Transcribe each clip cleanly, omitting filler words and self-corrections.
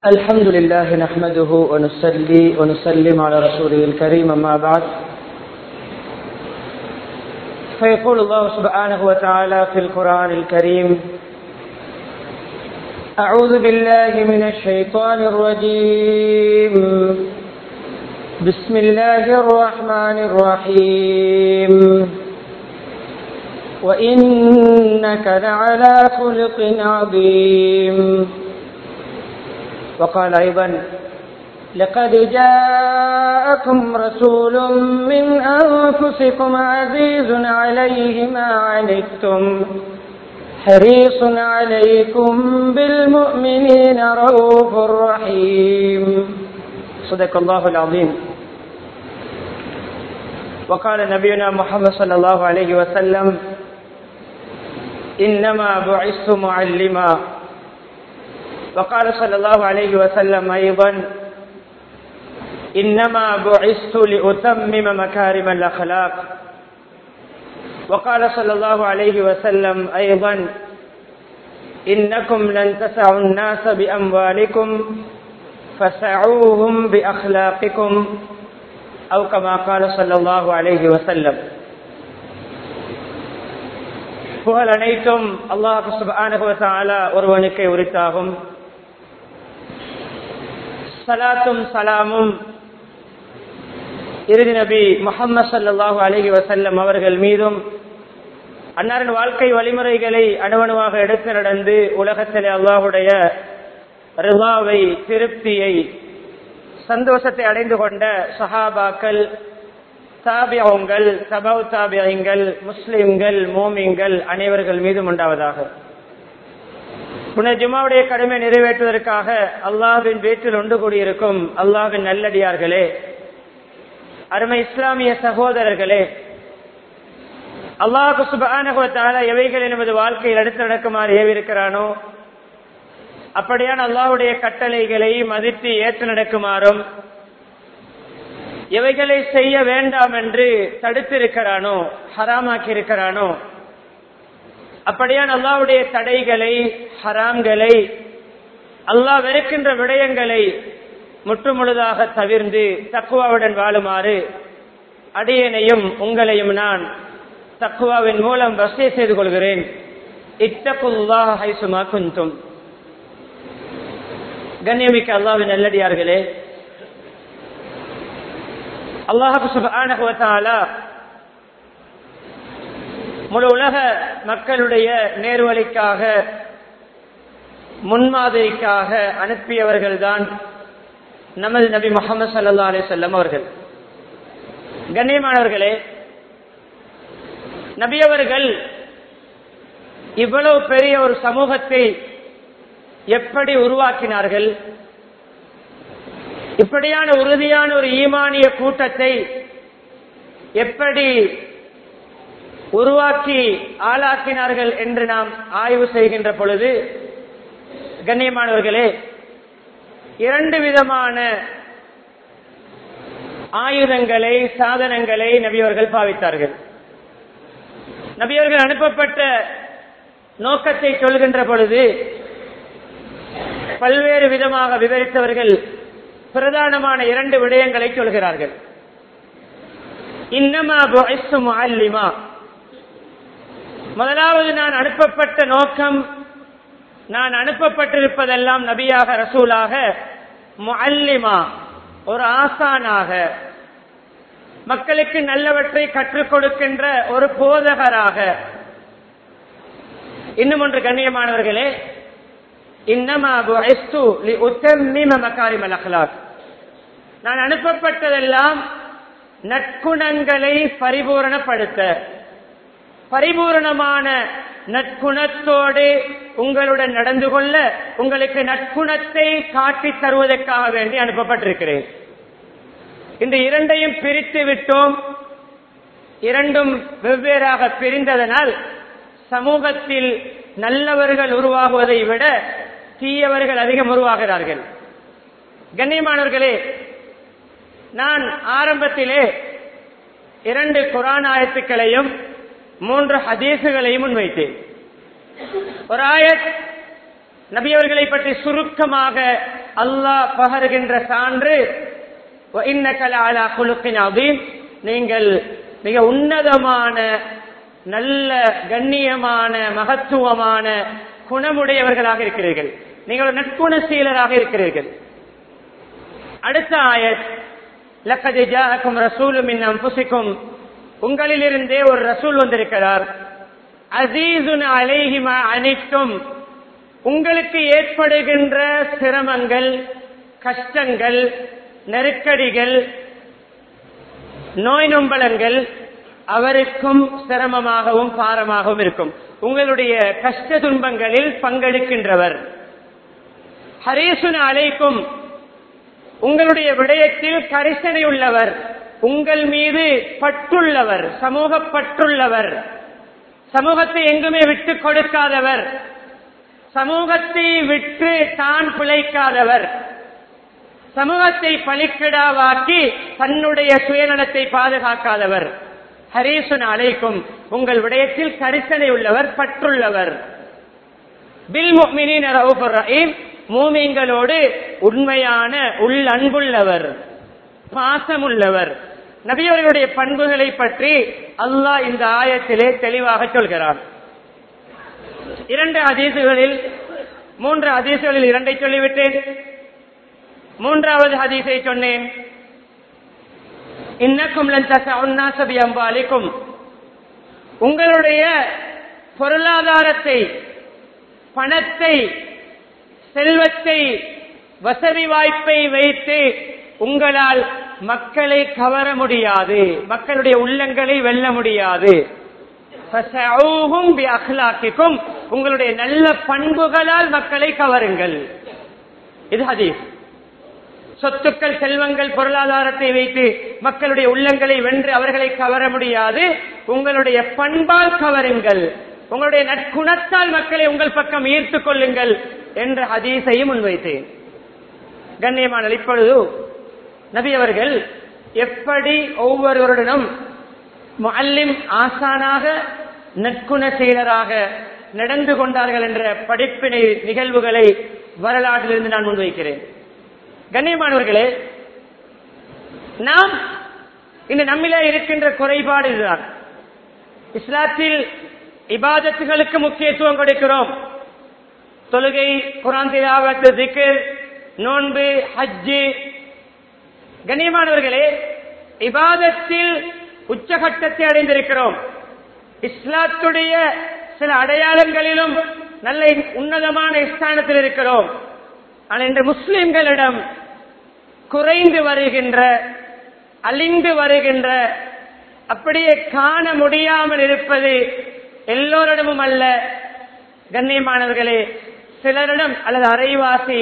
الحمد لله نحمده ونصلي ونسلم على رسوله الكريم أما بعد فيقول الله سبحانه وتعالى في القرآن الكريم أعوذ بالله من الشيطان الرجيم بسم الله الرحمن الرحيم وإنك لعلى خلق عظيم وقال أيضا لقد جاءكم رسول من أنفسكم عزيز عليه ما عنتم حريص عليكم بالمؤمنين رؤوف رحيم صدق الله العظيم وقال نبينا محمد صلى الله عليه وسلم إنما بعثت معلما وقال صلى الله عليه وسلم أيضا إنما بعثت لأتمم مكارم الأخلاق وقال صلى الله عليه وسلم أيضا إنكم لن تسعوا الناس بأموالكم فسعوهم بأخلاقكم أو كما قال صلى الله عليه وسلم. புகழ் அனைத்தும் அல்லாஹ் சுப்ஹானஹு வ தஆலா ஒருவனுக்கே உரித்தாகும். சலாத்தும் சலாமும் இறுதி நபி முஹம்மது ஸல்லல்லாஹு அலைஹி வஸல்லம் அவர்கள் மீதும் அன்னாரின் வாழ்க்கை வழிமுறைகளை அணுவணுவாக எடுத்து நடந்து உலகத்திலே அல்லாஹ்வுடைய ரிதாவை, திருப்தியை, சந்தோஷத்தை அடைந்து கொண்ட சஹாபாக்கள், தாபிஊன்கள், தபவு தாபிஈன்கள், முஸ்லிம்கள், மூமின்கள் அனைவர்கள் மீதும் உண்டாவதாக. புனித ஜும்மாவுடைய கடமை நிறைவேற்றுவதற்காக அல்லாஹ்வின் வீட்டில் ஒன்று கூடியிருக்கும் அல்லாஹ்வின் நல்லடியார்களே, அருமை இஸ்லாமிய சகோதரர்களே, அல்லாஹ் சுப்ஹானஹு வ தஆலா எவைகளை நமது வாழ்க்கையில் எடுத்து நடக்குமாறு ஏவிருக்கிறானோ அப்படியான அல்லாஹ்வுடைய கட்டளைகளை மதித்து ஏற்று நடக்குமாறும், எவைகளை செய்ய வேண்டாம் என்று தடுத்திருக்கிறானோ, ஹராமாக்கி இருக்கிறானோ அப்படியான அல்லாஹ்வுடைய தடைகளை, ஹராம்களை, அல்லாஹ் வெறுக்கின்ற விடயங்களை முற்றுமுழுதாக தவிர்ந்து தக்வாவுடன் வாழுமாறு அடியேனையும் உங்களையும் நான் தக்வாவின் மூலம் வசிய செய்து கொள்கிறேன். இத்தகுல்லாஹ ஹைசுமா குன்தும். கண்ணியமிக்க அல்லாஹ்வின் நல்லடியார்களே, அல்லாஹ் சுப்ஹானஹு வ தஆலா முழு உலக மக்களுடைய நேர்வழிக்காக, முன்மாதிரிக்காக அனுப்பியவர்கள்தான் நமது நபி முஹம்மது ஸல்லல்லாஹு அலைஹி வஸல்லம் அவர்கள். கண்ணியமானவர்களே, நபி அவர்கள் இவ்வளவு பெரிய ஒரு சமூகத்தை எப்படி உருவாக்கினார்கள்? இப்படியான உறுதியான ஒரு ஈமானிய கூட்டத்தை எப்படி உருவாக்கி ஆளாக்கினார்கள் என்று நாம் ஆய்வு செய்கின்ற பொழுது, கண்ணியமானவர்களே, இரண்டு விதமான ஆயுதங்களை, சாதனங்களை நபியவர்கள் பாவித்தார்கள். நபியவர்கள் அனுப்பப்பட்ட நோக்கத்தை சொல்கின்ற பொழுது பல்வேறு விதமாக விவரித்தவர்கள் பிரதானமான இரண்டு விடயங்களை சொல்கிறார்கள். இன்னமா புஇஸ்து முஅல்லிமா. முதலாவது, நான் அனுப்பப்பட்ட நோக்கம், நான் அனுப்பப்பட்டிருப்பதெல்லாம் நபியாக, ரசூலாக, முஅல்லிமா, ஒரு ஆசானாக, மக்களுக்கு நல்லவற்றை கற்றுக் கொடுக்கின்ற ஒரு போதகராக. இன்னும் ஒன்று கண்ணியமானவர்களே, இன்னமா புஇஸ்து லிஉத்தம்மிம மகாரிமல் அக்லாக். நான் அனுப்பப்பட்டதெல்லாம் நற்குணங்களை பரிபூரணப்படுத்த, பரிபூரணமான நற்குணத்தோடு உங்களுடன் நடந்து கொள்ள, உங்களுக்கு நற்குணத்தை காட்டித் தருவதற்காக வேண்டி அனுப்பப்பட்டிருக்கிறேன். இந்த இரண்டையும் பிரித்து விட்டோம். இரண்டும் வெவ்வேறாக பிரிந்ததனால் சமூகத்தில் நல்லவர்கள் உருவாகுவதை விட தீயவர்கள் அதிகம் உருவாகிறார்கள். கண்ணியமானவர்களே, நான் ஆரம்பத்திலே 2 குர்ஆன் ஆயத்துக்களையும் 3 ஹதீசுகளையும் முன்வைத்தேன். ஒரு ஆயத் நபி அவர்களை பற்றி சுருக்கமாக அல்லாஹ் பகருகின்ற சான்று, இன்னக லஅலா குலுகின் அதீம், நீங்கள் மிக உன்னதமான நல்ல கண்ணியமான மகத்துவமான குணமுடையவர்களாக இருக்கிறீர்கள், நீங்கள் ஒரு நற்குணசீலராக இருக்கிறீர்கள். அடுத்த ஆயத், லக்கத் ஜாஅக்கும் ரசூலும் மின் அன்ஃபுசிக்கும், உங்களிலிருந்தே ஒரு ரசூல் வந்திருக்கிறார். அஸீஸுன் அலைஹி மா அனித்தும், உங்களுக்கு ஏற்படுகின்ற சிரமங்கள், கஷ்டங்கள், நெருக்கடிகள், நோய் நொம்பலங்கள் அவருக்கும் சிரமமாகவும் பாரமாகவும் இருக்கும். உங்களுடைய கஷ்ட துன்பங்களில் பங்கெடுக்கின்றவர். ஹரீசுன் அலைக்கும், உங்களுடைய விடயத்தில் கரிசனை உள்ளவர், உங்கள் மீது பற்றுள்ளவர், சமூக பற்றுள்ளவர், சமூகத்தை எங்குமே விட்டு கொடுக்காதவர், சமூகத்தை விட்டு தான் பிழைக்காதவர், சமூகத்தை பலிக்கிடாவாக்கி தன்னுடைய சுயநலத்தை பாதுகாக்காதவர். ஹரீசுன் அலைக்கும், உங்கள் விடயத்தில் கரிசனை உள்ளவர், பற்றுள்ளவர். பில் முஃமினீன ரഊஃபுர் ரஹீம், மூமின்களோடு உண்மையான உள்ளன்புள்ளவர், பாசமுள்ளவர். நபியவர்களுடைய பண்புகளை பற்றி அல்லாஹ் இந்த ஆயத்திலே தெளிவாக சொல்கிறார். 2 ஹதீசுகளில் 3 ஹதீசுகளில் 2 சொல்லிவிட்டேன். 3வது ஹதீஸை சொன்னேன். இன்னக்கும் லன் தஸஉன் நாஸ பிஅம்வாலிக்கும், உங்களுடைய பொருளாதாரத்தை, பணத்தை, செல்வத்தை, வசதி வாய்ப்பை வைத்து உங்களால் மக்களை கவர முடியாது, மக்களுடைய உள்ளங்களை வெல்ல முடியாது. ஃபஸஊஹும் பிஅக்லாகிக்கும், உங்களுடைய நல்ல பண்புகளால் மக்களை கவருங்கள். இது ஹதீஸ். சொத்துக்கள், செல்வங்கள், பொருளாதாரத்தை வைத்து மக்களுடைய உள்ளங்களை வென்று அவர்களை கவர முடியாது. உங்களுடைய பண்பால் கவருங்கள், உங்களுடைய நற்குணத்தால் மக்களை உங்கள் பக்கம் ஈர்த்துக் கொள்ளுங்கள் என்ற ஹதீஸையும் முன்வைத்தேன். கண்ணியமான, இப்பொழுது நபி அவர்கள் எப்படி ஒவ்வொருவருடனும் முஅல்லிம் ஆசானாக நற்குண செயலராக நடந்து கொண்டார்கள் என்ற படிப்பினை நிகழ்வுகளை வரலாற்றிலிருந்து நான் முன்வைக்கிறேன். கண்ணியமானவர்களே, நாம் இந்த நம்மிலே இருக்கின்ற குறைபாடு இதுதான். இஸ்லாத்தில் இபாதத்துகளுக்கு முக்கியத்துவம் கொடுக்கிறோம். தொழுகை, குர்ஆன் திலாவத், திக்ர், நோன்பு, ஹஜ்ஜு. கண்ணியமானவர்களே, இபாதத்தில் உச்சகட்டத்தை அடைந்திருக்கிறோம். இஸ்லாத்துடைய சில அடையாளங்களிலும் நல்ல உன்னதமான ஸ்தானத்தில் இருக்கிறோம். ஆனால் இன்று முஸ்லிம்களிடம் குறைந்து வருகின்ற, அழிந்து வருகின்ற, அப்படியே காண முடியாமல் இருப்பது எல்லோரிடமும் அல்ல. கண்ணியமானவர்களே, சிலரிடம் அல்லது அரைவாசி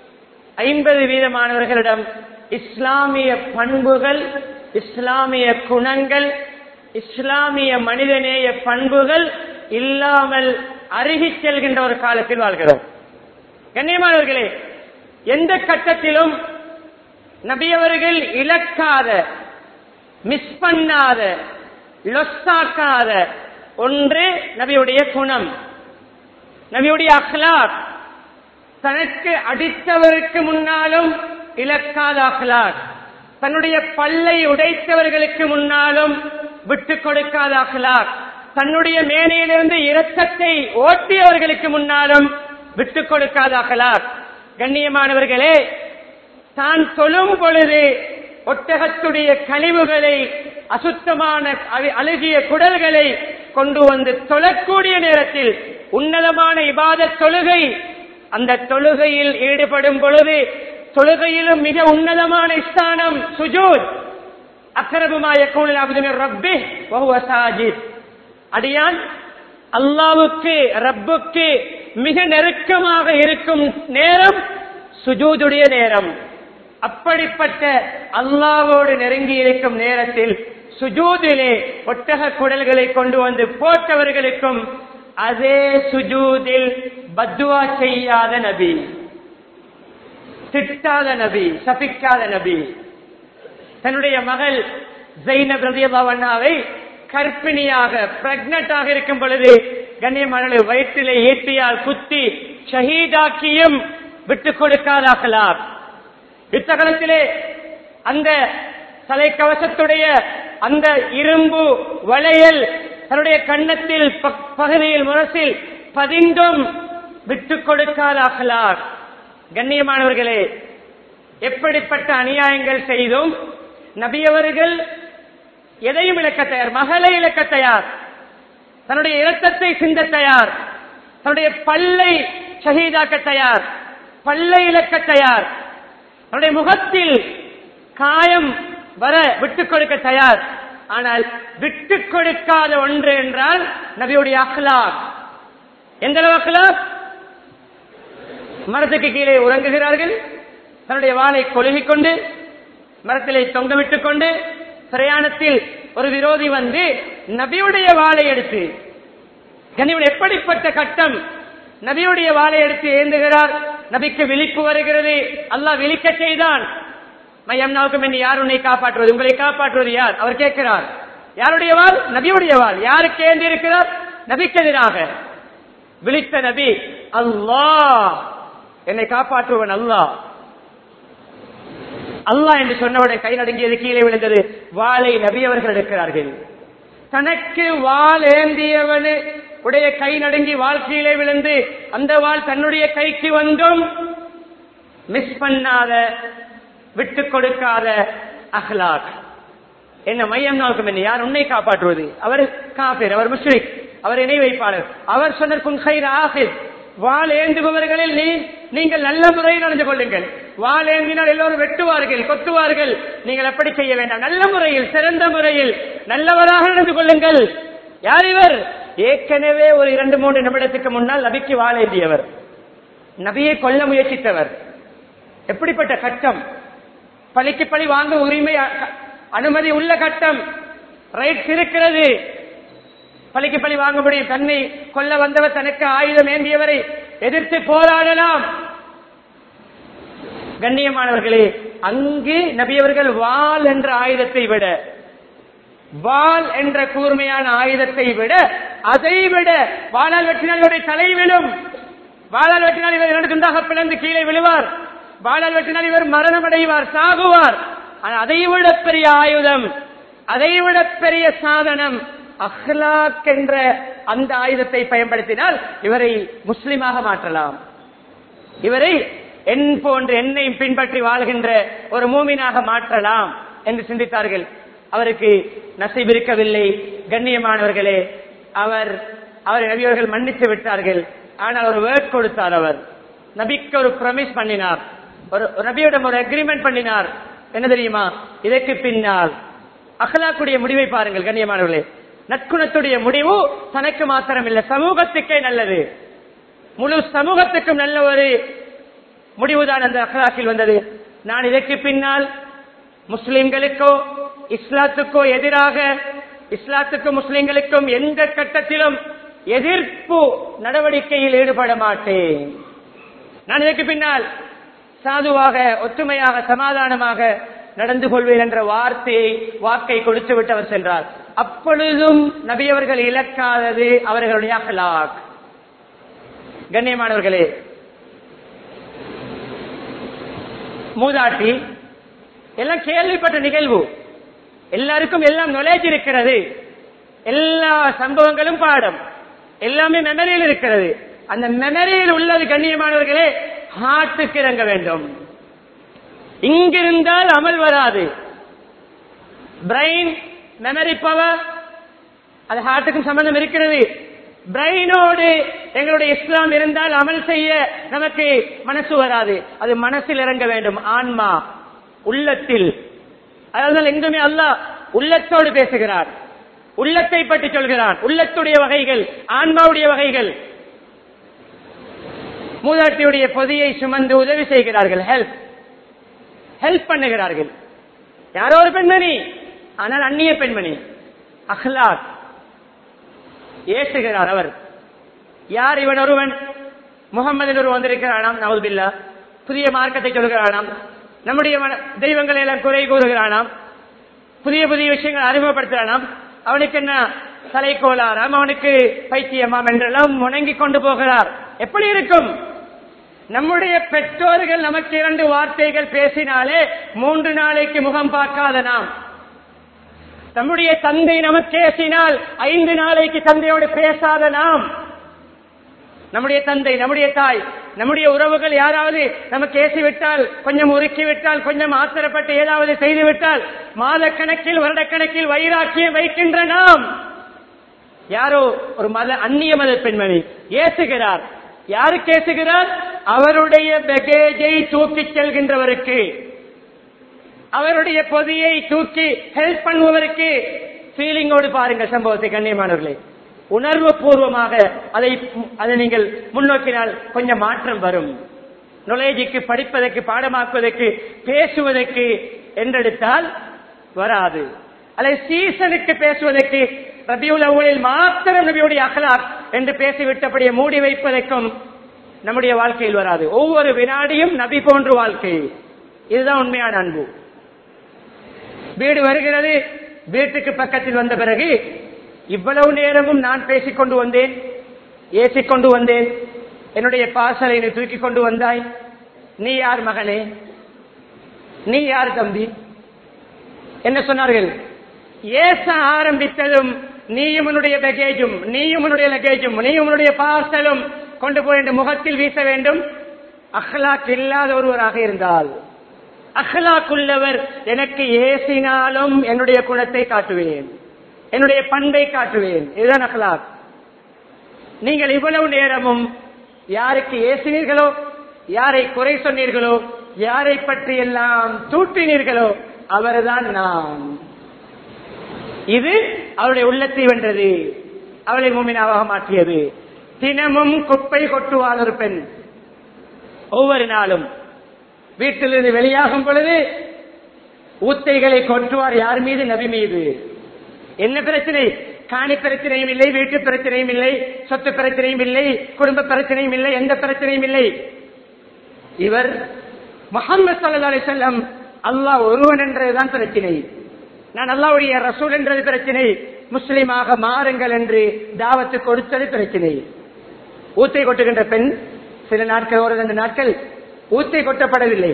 50% இஸ்லாமிய பண்புகள், இஸ்லாமிய குணங்கள், இஸ்லாமிய மனிதநேய பண்புகள் இல்லாமல் அருகிச் செல்கின்ற ஒரு காலத்தில் வாழ்கிறோம். கண்ணியமானவர்களே, எந்த கட்டத்திலும் நபியவர்கள் இழக்காத, மிஸ் பண்ணாத, லொஸ்டாக்காத ஒன்று நபியுடைய குணம், நபியுடைய அக்லாக். தனக்கு அடித்தவருக்கு முன்னாலும் இழக்காத அக்லாக், தன்னுடைய பல்லை உடைத்தவர்களுக்கு முன்னாலும் விட்டுக் கொடுக்காத அக்லாக், தன்னுடைய மேனையிலிருந்து இரத்தத்தை ஓட்டியவர்களுக்கு முன்னாலும் விட்டுக் கொடுக்காத அக்லாக். கண்ணியமானவர்களே, தான் தொழும் பொழுது ஒட்டகத்துடைய கழிவுகளை, அசுத்தமான அழுகிய குடல்களை கொண்டு வந்து தொழக்கூடிய நேரத்தில் உன்னதமான இபாதத் தொழுகை, அந்த தொழுகையில் ஈடுபடும் பொழுது தொழுகையிலும் மிக உன்னதமான ஸ்தானம் சுஜூத். அக்ரபு மா யகூனுல் அப்து மின் ரப்பிஹ் வ ஹுவ சாஜித். அடியான் அல்லாஹ்வுக்கு, ரப்புக்கு மிக நெருக்கமாக இருக்கும் நேரம் சுஜூதுடைய நேரம். அப்படிப்பட்ட அல்லாஹ்வோடு நெருங்கி இருக்கும் நேரத்தில் சுஜூதிலே ஒட்டக குடல்களை கொண்டு வந்து போட்டவர்களுக்கும் அதே சுஜூதில் பத்துவா செய்யாத நபி, திட்டாத நபி, சபிக்காத நபி. தன்னுடைய மகள் ஜைனப் ரலியல்லாஹு அன்ஹாவை கர்ப்பிணியாக, பிரெக்னன்ட்டாக இருக்கும் பொழுது கண்ணியமான வயிற்றிலே ஈட்டியால் குத்தி ஷஹீதாக்கியும் விட்டுக் கொடுக்காத அக்லாக். யுத்தகலத்திலே அந்த தலைக்கவசத்துடைய அந்த இரும்பு வளையல் தன்னுடைய கன்னத்தில் பகுதியில் முரசில் பதிந்தும் விட்டுக் கொடுக்காத அஹ்லாக். கண்ணியமானவர்களே, எப்படிப்பட்ட அநியாயங்கள் செய்தும் நபியவர்கள் எதையும் இழக்க தயார், மகளை இழக்க தயார், தன்னுடைய இரத்தத்தை சிந்த தயார், தன்னுடைய பல்லை ஷஹீதாக்க தயார், பல்லை இழக்க தயார், தன்னுடைய முகத்தில் காயம் வர விட்டுக் கொடுக்க தயார். ஆனால் விட்டுக் கொடுக்காத ஒன்று என்றால் நபியுடைய அக்லாக். எந்த அளவு அக்லாக்? மரத்துக்கு கீழே உறங்குகிறார்கள், தன்னுடைய வாளை கொழுகிக் கொண்டு மரத்திலே தொங்கவிட்டுக் கொண்டு, பிரயாணத்தில் ஒரு விரோதி வந்து நபியுடைய வாளை எடுத்து, கண்ணியமான எப்படிப்பட்ட கட்டம், நபியுடைய வாளை எடுத்து ஏந்துகிறார். நபிக்கு விழிப்பு வருகிறது, அல்லாஹ் விழிக்க செய்தான். மையம்னாவுக்கும் என்று யார் உன்னை காப்பாற்றுவது, உங்களை காப்பாற்றுவது யார்? அவர் கேட்கிறார். யாருடைய வாள்? நபியுடைய வாள். யாருக்கு ஏந்தி இருக்கிறார்? நபிக்கு எதிராக. விழித்த நபி, அல்லாஹ் என்னை காப்பாற்றுவன் அல்லாஹ், அல்லாஹ் என்று சொன்னவுடன் கை நடுங்கியது, கீழே விழுந்தது. வாளை நபி அவர்கள் எடுக்கிறார்கள். தனக்கு வாள் ஏந்தியவனு உடைய கை நடுங்கி வாள் கீழே விழுந்து, அந்த வாள் தன்னுடைய கைக்கு வந்தும் மிஸ் பண்ணாத, விட்டுக் கொடுக்காத அஹ்லாக். என்ன மையம் நாளுக்கும் என்ன, யார் உன்னை காப்பாற்றுவது? அவர் காபிர், அவர் முஷ்ரிக், அவர் இணை வைப்பாளர். அவர் சொன்னார், வாள் ஏந்துபவர்களில் நீங்கள் நல்ல முறையில் நடந்து கொள்ளுங்கள். வாள் ஏந்தினால் எல்லோரும் வெட்டுவார்கள், கொத்துவார்கள். நீங்கள் எப்படி செய்ய வேண்டாம், நல்ல முறையில், சிறந்த முறையில், நல்லவராக நடந்து கொள்ளுங்கள். யார் இவர்? ஏற்கனவே ஒரு 2-3 நிமிடத்துக்கு முன்னால் நபிக்கு வாள் ஏந்தியவர், நபியை கொல்ல முயற்சித்தவர். எப்படிப்பட்ட கட்டம்! பழிக்கு பழி வாங்க உரிமை அனுமதி உள்ள கட்டம், ரைட்ஸ் இருக்கிறது. பழிக்கு பழி வாங்க முடியும். தன்னை கொல்ல வந்தவர், தனக்கு ஆயுதம் ஏந்தியவரை எதிர்த்து போராடலாம். கண்ணியமானவர்களே, அங்கு நபியவர்கள் வாள் என்ற ஆயுதத்தை விட, வாள் என்ற கூர்மையான ஆயுதத்தை விட, அதை விட வாளால் வெட்டினால் இவருடைய தலை விழும், வாளால் வெட்டினால் இவர் 2 துண்டாக பிளந்து கீழே விழுவார், வாளால் வெட்டினால் இவர் மரணம் அடைவார், சாகுவார். அதைவிட பெரிய ஆயுதம், அதைவிட பெரிய சாதனம் அஹ்லாக் என்ற அந்த ஆயுதத்தை பயன்படுத்தினால் இவரை முஸ்லிமாக மாற்றலாம், இவரை என் போன்று என்னையும் பின்பற்றி வாழ்கின்ற ஒரு மூமினாக மாற்றலாம் என்று சிந்தித்தார்கள். அவருக்கு நசீப் இருக்கவில்லை. கண்ணியமானவர்களே, அவரை நபியவர்கள் மன்னித்து விட்டார்கள். ஆனால் ஒரு வேர்ட் கொடுத்தார். அவர் நபிக்கு ஒரு ப்ராமிஸ் பண்ணினார், ஒரு நபியிடம் ஒரு அக்ரிமெண்ட் பண்ணினார். என்ன தெரியுமா? இதற்கு பின்னால் அஹ்லாக்குடைய முடிவை பாருங்கள் கண்ணியமானவர்களே. நற்குணத்துடைய முடிவு தனக்கு மாத்திரம் இல்லை, சமூகத்துக்கே நல்லது, முழு சமூகத்துக்கும் நல்ல ஒரு முடிவுதான் அந்த அஹ்லாக்கில் வந்தது. நான் இதற்கு பின்னால் முஸ்லிம்களுக்கோ இஸ்லாத்துக்கோ எதிராக, இஸ்லாத்துக்கும் முஸ்லிம்களுக்கும் எந்த கட்டத்திலும் எதிர்ப்பு நடவடிக்கையில் ஈடுபட மாட்டேன். நான் இதற்கு பின்னால் சாதுவாக, ஒற்றுமையாக, சமாதானமாக நடந்து கொள்வேன் என்ற வாக்கை கொடுத்து விட்டு அவர் சென்றார். அப்பொழுதும் நபியவர்கள் இழக்காதது அவர்களுடைய அஹ்லாக். கண்ணியமானவர்களே, மூதாட்டி எல்லாம் கேள்விப்பட்ட நிகழ்வு, எல்லாருக்கும் எல்லாம் நாலேஜ் இருக்கிறது, எல்லா சம்பவங்களும் பாடம், எல்லாமே மெமரியில் இருக்கிறது. அந்த மெமரியில் உள்ளது கண்ணியமானவர்களே ஹார்ட்டுக்கு இறங்க வேண்டும். இங்கிருந்தால் அமல் வராது. பிரெயின் மெமரி பவர், அது ஹார்ட்டுக்கும் சம்பந்தம் இருக்கிறது. பிரெயினோடு எங்களுடைய இஸ்லாம் இருந்தால் அமல் செய்ய நமக்கு மனசு வராது. அது மனசில் இறங்க வேண்டும், ஆன்மா உள்ளத்தில். அதனால் எங்குமே அல்லாஹ் உள்ளத்தோடு பேசுகிறார், உள்ளத்தை பற்றி சொல்கிறான். உள்ளத்துடைய வகைகள், ஆன்மாவுடைய வகைகள். மூதாட்டியுடைய பொதியை சுமந்து உதவி செய்கிறார்கள், ஹெல்ப் பண்ணுகிறார்கள். யாரோ ஒரு பெண்மணி, ஆனால் அந்நிய பெண்மணி, அஹ்லாக். ஏசுகிறார் அவர். யார் இவன்? ஒருவன் முகம்மது ஒருவன் வந்திருக்கிறானாம், நவுதுபில்லா, புதிய மார்க்கத்தை சொல்கிறானாம், நம்முடைய தெய்வங்களை எல்லாம் குறை கூறுகிறானாம், புதிய புதிய விஷயங்கள் அறிமுகப்படுத்துகிறானாம். அவனுக்கு என்ன தலைக்கோளாராம், அவனுக்கு பைத்தியமாம் என்றெல்லாம் முணங்கி கொண்டு போகிறார். எப்படி இருக்கும்? நம்முடைய பெற்றோர்கள் நமக்கு 2 வார்த்தைகள் பேசினாலே 3 நாளைக்கு முகம் பார்க்காத நாம், நம்முடைய தந்தை நமக்கு பேசினால் 5 நாளைக்கு தந்தையோடு பேசாத நாம், நம்முடைய தந்தை, நம்முடைய தாய், நம்முடைய உறவுகள் யாராவது நமக்கு ஏசிவிட்டால், கொஞ்சம் உருக்கிவிட்டால், கொஞ்சம் ஆத்திரப்பட்டு ஏதாவது செய்துவிட்டால் மாதக்கணக்கில் வருடக்கணக்கில் வைராக்கியம் வைக்கின்ற நாம், யாரோ ஒரு அந்நிய மத பெண்மணி ஏசுகிறார். யாருக்கு ஏசுகிறார்? அவருடைய பேகேஜை தூக்கிச் செல்கின்றவருக்கு, அவருடைய பொதியை தூக்கி ஹெல்ப் பண்ணுவதற்கு. ஃபீலிங்கோடு பாருங்க சம்பவத்தை கண்ணியமானவர்களே. உணர்வு பூர்வமாக அதை நீங்கள் முன்னோக்கினால் கொஞ்சம் மாற்றம் வரும். நாலேஜுக்கு, படிப்பதற்கு, பாடமாக்குவதற்கு, பேசுவதற்கு என்றெடுத்தால் வராது. அல்லது சீசனுக்கு பேசுவதற்கு ரபியுல் அவ்வலில் மாத்திரம் நபியுடைய அக்லாக் என்று பேசிவிட்டபடியே மூடி வைப்பதற்கும் நம்முடைய வாழ்க்கையில் வராது. ஒவ்வொரு வினாடியும் நபி போன்ற வாழ்க்கை. இதுதான் உண்மையான அன்பு. வீடு வருகிறது, வீட்டுக்கு பக்கத்தில் வந்த பிறகு இவ்வளவு நேரமும் நான் பேசிக்கொண்டு வந்தேன், ஏசிக்கொண்டு வந்தேன், என்னுடைய பார்சலை நீ தூக்கி கொண்டு வந்தாய், நீ யார் மகனே, நீ யார் தம்பி? என்ன சொன்னார்கள்? ஏச ஆரம்பித்ததும் நீயும் உன்னுடைய பேகேஜும், நீயும் உன்னுடைய லக்கேஜும், நீயும் உன்னுடைய பார்சலும் கொண்டு போய் என்ற முகத்தில் வீச வேண்டும். அஹ்லாக் இல்லாத ஒருவராக இருந்தால், அஹ்லாக் உள்ளவர் எனக்கு ஏசினாலும் என்னுடைய குணத்தை காட்டுவேன், என்னுடைய பண்பை காட்டுவேன். இதுதான் அஹ்லாக். நீங்கள் இவ்வளவு நேரமும் யாருக்கு ஏசினீர்களோ, யாரை குறை சொன்னீர்களோ, யாரை பற்றி எல்லாம் தூற்றினீர்களோ அவர்தான் நான். இது அவருடைய உள்ளத்தை வென்றது, அவளை மூமினாவாக மாற்றியது. தினமும் குப்பை கொட்டுவாள் ஒரு பெண். ஒவ்வொரு நாளும் வீட்டிலிருந்து வெளியாகும் பொழுது ஊத்தைகளை கொட்டுவார். யார் மீது? நபி மீது. என்ன பிரச்சனை? காணி பிரச்சனையும் இல்லை, வீட்டு பிரச்சனையும் இல்லை, சொத்து பிரச்சனையும் இல்லை, குடும்ப பிரச்சனையும் இல்லை, எந்த பிரச்சனையும் இல்லை. இவர் முஹம்மது ஸல்லல்லாஹு அலைஹி வஸல்லம் அல்லாஹ் ஒருவன் என்றதுதான் பிரச்சனை. நான் அல்லாஹ்வுடைய ரசூல் என்றது பிரச்சனை. முஸ்லிமாக மாறுங்கள் என்று தாவத்து கொடுத்தது பிரச்சனை. ஊத்தை கொட்டுகின்ற பெண் சில நாட்கள், ஒரு 2 நாட்கள் ஊத்தை கொட்டப்படவில்லை.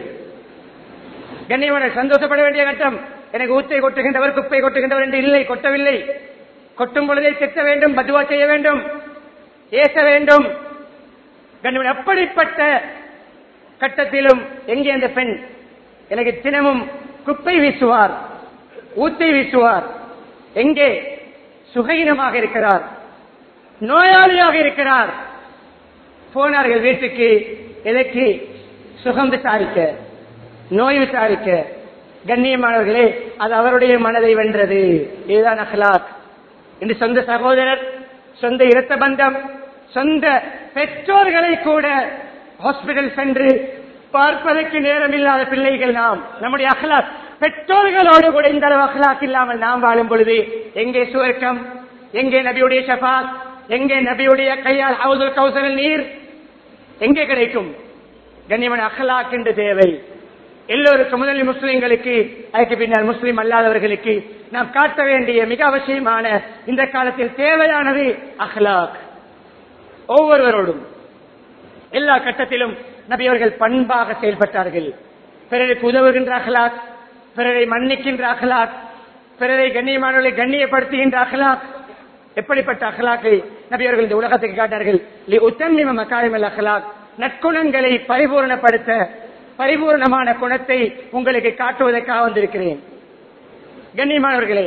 கண்ணியமான சந்தோஷப்பட வேண்டிய கட்டம். எனக்கு ஊத்தை கொட்டுகின்றவர், குப்பை கொட்டுகின்றவர் என்று இல்லை, கொட்டவில்லை. கொட்டும் பொழுதே திட்ட வேண்டும், பதுவா செய்ய வேண்டும், ஏச வேண்டும். கண்ணியமான அப்படிப்பட்ட கட்டத்திலும் எங்கே அந்த பெண் எனக்கு தினமும் குப்பை வீசுவார், ஊத்தை வீசுவார். எங்கே? சுகையினமாக இருக்கிறார், நோயாளியாக இருக்கிறார். போனார்கள் வீட்டுக்கு. எதற்கு? சுகம் விசாரிக்க, நோய் விசாரிக்க. கண்ணியமானவர்களே, அது அவருடைய மனதை வென்றது. இதுதான் அஹ்லாக். இன்று சொந்த சகோதரர், சொந்த இரத்த பந்தம், சொந்த பெற்றோர்களை கூட ஹாஸ்பிட்டல் சென்று பார்ப்பதற்கு நேரம் இல்லாத பிள்ளைகள் நாம். நம்முடைய அஹ்லாக் பெற்றோர்களோடு கூட இந்த அளவு அஹ்லாக் இல்லாமல் நாம் வாழும் பொழுது எங்கே சுவர்க்கம்? எங்கே நபியுடைய ஷஃபாத்? எங்கே நபியுடைய கையால் ஹவுதுல் கௌசரில் நீர் எங்கே கிடைக்கும்? கண்ணியமான அஹ்லாக் என்று தேவை எல்லோருக்கும். முதலில் முஸ்லிம்களுக்கு, அதுக்கு பின்னால் முஸ்லிம் அல்லாதவர்களுக்கு நாம் காட்ட வேண்டிய மிக அவசியமான, இந்த காலத்தில் தேவையானது அஹ்லாக். ஒவ்வொருவரோடும் எல்லா கட்டத்திலும் நபி அவர்கள் பண்பாக செயல்பட்டார்கள். பிறருக்கு உதவுகின்ற அஹ்லாக், பிறரை மன்னிக்கின்ற அஹ்லாக், பிறரை கண்ணியமானவர்களை கண்ணியப்படுத்துகின்ற அஹ்லாக். எப்படிப்பட்ட அஹ்லாக்கை நபி அவர்கள் இந்த உலகத்துக்கு காட்டார்கள்? உத்தமிம மகாரிமல் அஹ்லாக், நற்குணங்களை பரிபூர்ணப்படுத்த, பரிபூர்ணமான குணத்தை உங்களுக்கு காட்டுவதற்காக வந்திருக்கிறேன். கண்ணியமானவர்களே,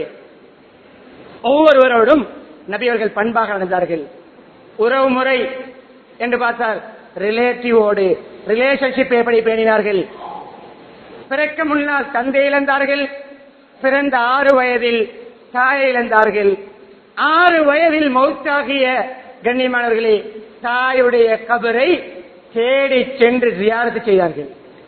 ஒவ்வொருவரோடும் நபி அவர்கள் பண்பாக நடந்தார்கள். உறவு முறை என்று பார்த்தால் ரிலேட்டிவோடு ரிலேஷன்ஷிப் எப்படி பேணினார்கள்? பிறக்க முன்னால் தந்தை இழந்தார்கள், பிறந்த 6 வயதில் தாயை இழந்தார்கள். 6 வயதில் மௌத்தாகிய கண்ணியமானவர்களே, தாயுடைய கபரை தேடி சென்று ஜியாரத்து செய்தார்கள்,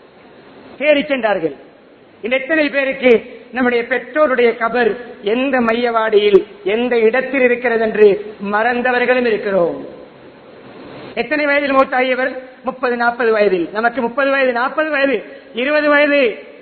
தேடி சென்றார்கள். இந்த எத்தனை பேருக்கு நம்முடைய பெற்றோருடைய கபர் எந்த மையவாடியில் எந்த இடத்தில் இருக்கிறது என்று மறந்தவர்களும் இருக்கிறோம். எத்தனை வயதில் மூத்தாகியவர்? 30-40 வயதில். நமக்கு 30 வயது, 40 வயது, 20 வயது,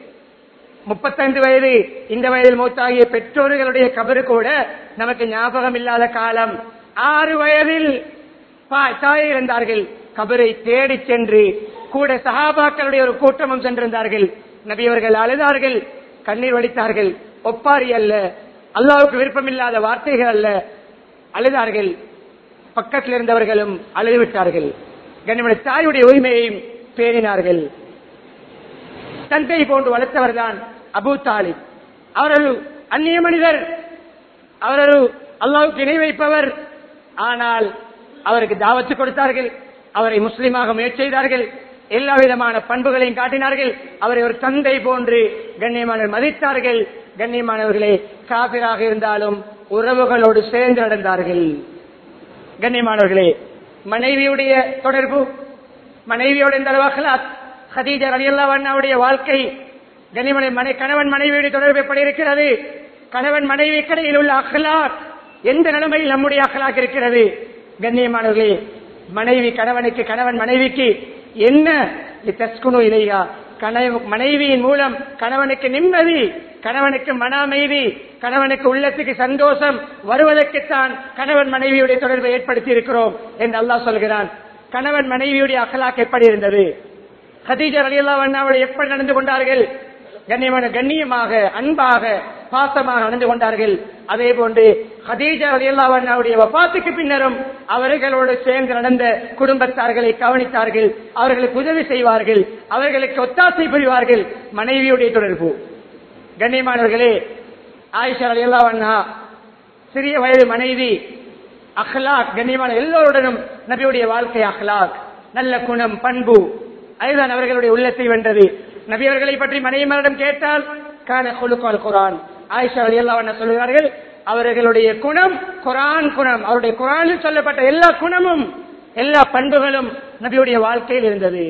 35 வயது. இந்த வயதில் மூத்தாகிய பெற்றோர்களுடைய கபரு கூட நமக்கு ஞாபகம் இல்லாத காலம். 6 வயதில் தாயை இழந்தார்கள். கபரை தேடி சென்று கூட சஹாபாக்களுடைய ஒரு கூட்டமும் சென்றிருந்தார்கள். நபி அவர்கள் அழுதார்கள், கண்ணீர் வடித்தார்கள். ஒப்பாரி அல்ல, அல்லாஹ்வுக்கு விருப்பமில்லாத வார்த்தைகள் அல்ல, அழுதார்கள். பக்கத்தில் இருந்தவர்களும் அழுதுவிட்டார்கள். கண்ணியமான தாயுடைய உரிமையையும் பேணினார்கள். தந்தை போன்று வளர்த்தவர் தான் அபூ தாலிப். அவர் ஒரு அந்நிய மனிதர், அவர் ஒரு அல்லாஹ்வுக்கு இணை வைப்பவர். ஆனால் அவருக்கு தாவத்து கொடுத்தார்கள், அவரை முஸ்லிமாக முயற்சி செய்தார்கள், எல்லா விதமான பண்புகளையும் காட்டினார்கள். அவரை ஒரு தந்தை போன்று கண்ணியமானவர் மதித்தார்கள். கண்ணியமானவர்களே, காபிராக இருந்தாலும் உறவுகளோடு சேர்ந்து நடந்தார்கள். கண்ணியமானவர்களே, மனைவியுடைய தொடர்பு, மனைவியோடு இந்த அளவாக ஹதீஜா ரலியல்லாஹு அன்ஹாவுடைய வாழ்க்கை, கண்ணியமான கணவன் மனைவியுடைய தொடர்பு எப்படி இருக்கிறது? கணவன் மனைவி இடையில் உள்ள அஹ்லாக் எந்த நிலைமையில் நம்முடைய அஹ்லாக் இருக்கிறது? கண்ணியமானவர்களே, மனைவி கணவனுக்கு, கணவன் மனைவிக்கு என்ன தஸ்குனு இலையா, மனைவியின் மூலம் கணவனுக்கு நிம்மதி, கணவனுக்கு மன அமைதி, கணவனுக்கு உள்ளத்துக்கு சந்தோஷம் வருவதற்குத்தான் கணவன் மனைவியுடைய தொடர்பை ஏற்படுத்தி இருக்கிறோம் என்று அல்லாஹ் சொல்கிறான். கணவன் மனைவியுடைய அகலாக் எப்படி இருந்தது? ஹதீஜா ரலியல்லாஹு அன்ஹா எப்படி நடந்து கொண்டார்கள்? கண்ணியமாக, அன்பாக, பாசமாக நடந்து கொண்டார்கள். அதே போன்று ஹதீஜா ரலியல்லாஹு அன்ஹாவுடைய வஃபாத்துக்கு பின்னரும் அவர்களோடு சேர்ந்து நடந்த குடும்பத்தார்களை கவனித்தார்கள், அவர்களுக்கு உதவி செய்வார்கள், அவர்களுக்கு ஒத்தாசை புரிவார்கள். மனைவியுடைய தொடர்பு, கண்ணியமானவர்களே, ஆயிஷா ரலியல்லாஹு அன்ஹா சிறிய வயது மனைவி, அஹ்லாக், கண்ணியமான எல்லோருடனும் நபியுடைய வாழ்க்கை அஹ்லாக், நல்ல குணம், பண்பு, அதுதான் அவர்களுடைய உள்ளத்தை வென்றது. நபி அவர்களை பற்றி மனைவிமாரிடம் கேட்டால் கான குலுக்கால் குரான், ஆயிஷா ரலியல்லாஹு அன்ஹா சொல்கிறார்கள், அவர்களுடைய குணம் குரான் குணம், அவருடைய குரானில் சொல்லப்பட்ட எல்லா குணமும் எல்லா பண்புகளும் நபியுடைய வாழ்க்கையில் இருந்தது.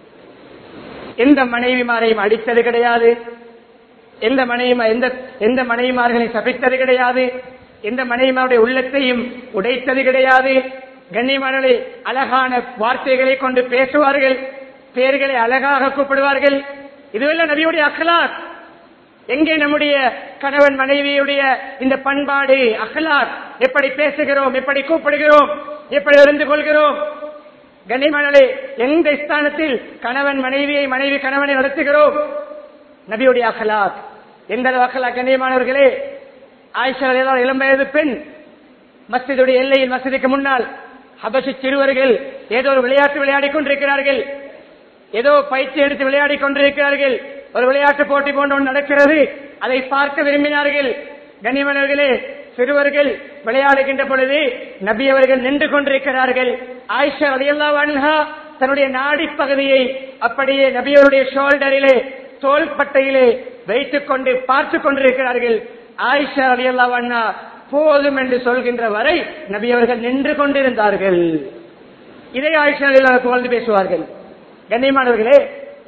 எந்த மனைவிமாரையும் அடித்தது கிடையாது, எந்த மனைவிமார்களை சபித்தது கிடையாது, எந்த மனைவிமாருடைய உள்ளத்தையும் உடைத்தது கிடையாது. கண்ணியமானவர்களே, அழகான வார்த்தைகளை கொண்டு பேசுவார்கள், பெயர்களை அழகாக கூப்பிடுவார்கள். இதுவெல்லாம் நபியுடைய அஹ்லாக். எங்கே நம்முடைய கணவன் மனைவியுடைய இந்த பண்பாடு, அஹ்லாக்? எப்படி பேசுகிறோம், எப்படி கூப்பிடுகிறோம், எப்படி இருந்து கொள்கிறோம்? கண்ணியமானவர்களே, எந்த ஸ்தானத்தில் கணவன் மனைவியை, மனைவி கணவனை நடத்துகிறோம்? நபியுடைய அஹ்லாக். எந்த அஹ்லாக்? கண்ணியமானவர்களே, ஆயிஷா ரலியல்லாஹு இளம் வயது பெண், மஸ்ஜிதுடைய எல்லையில், மஸ்ஜிதுக்கு முன்னால் ஹபஷி சிறுவர்கள் ஏதோ ஒரு விளையாட்டு விளையாடிக் கொண்டிருக்கிறார்கள், ஏதோ பயிற்சி எடுத்து விளையாடிக் கொண்டிருக்கிறார்கள். ஒரு விளையாட்டு போட்டி போன்ற ஒன்று நடக்கிறது, அதை பார்க்க விரும்பினார்கள். கண்ணியமானவர்களே, சிறுவர்கள் விளையாடுகின்ற பொழுது நபி அவர்கள் நின்று கொண்டிருக்கிறார்கள். ஆயிஷா ரலியல்லாஹு அன்ஹா தன்னுடைய நாடி பகுதியை அப்படியே நபியவருடைய ஷோல்டரிலே, தோள்பட்டையிலே வைத்துக் கொண்டு பார்த்துக் கொண்டிருக்கிறார்கள். ஆயிஷா ரலியல்லாஹு அன்ஹா போதும் என்று சொல்கின்ற வரை நபி அவர்கள் நின்று கொண்டிருந்தார்கள். இதை ஆயிஷா ரலியல்லாஹு அன்ஹா புகழ்ந்து பேசுவார்கள். கண்ணியமானவர்களே,